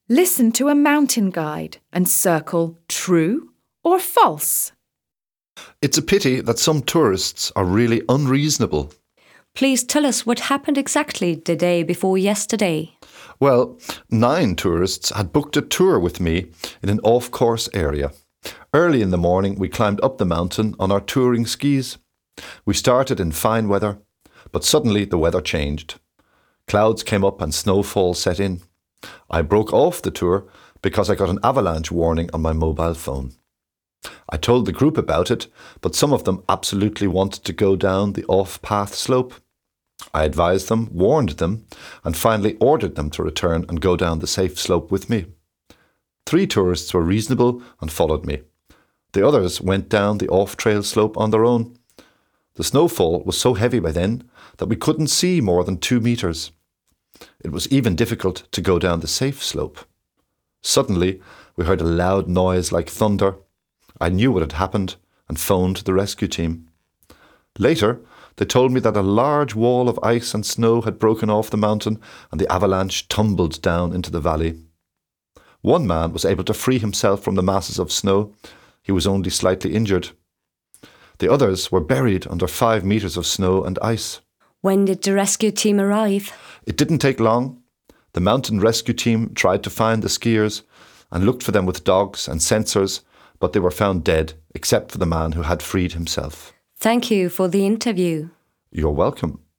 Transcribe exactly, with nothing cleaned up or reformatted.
Listen to a mountain guide and circle true or false. It's a pity that some tourists are really unreasonable. Please tell us what happened exactly the day before yesterday. Well, nine tourists had booked a tour with me in an off-course area. Early in the morning, we climbed up the mountain on our touring skis. We started in fine weather, but suddenly the weather changed. Clouds came up and snowfall set in. I broke off the tour because I got an avalanche warning on my mobile phone. I told the group about it, but some of them absolutely wanted to go down the off-path slope. I advised them, warned them, and finally ordered them to return and go down the safe slope with me. Three tourists were reasonable and followed me. The others went down the off-trail slope on their own. The snowfall was so heavy by then that we couldn't see more than two metres. It was even difficult to go down the safe slope. Suddenly, we heard a loud noise like thunder. I knew what had happened and phoned the rescue team. Later, they told me that a large wall of ice and snow had broken off the mountain and the avalanche tumbled down into the valley. One man was able to free himself from the masses of snow. He was only slightly injured. The others were buried under five metres of snow and ice. When did the rescue team arrive? It didn't take long. The mountain rescue team tried to find the skiers and looked for them with dogs and sensors, but they were found dead, except for the man who had freed himself. Thank you for the interview. You're welcome.